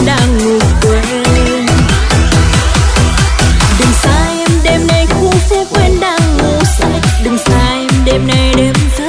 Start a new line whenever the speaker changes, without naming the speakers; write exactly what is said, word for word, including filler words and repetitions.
em đang ngủ quên. Đừng xa em đêm nay khu phố quen đang ngủ say, đừng xa em đêm nay đêm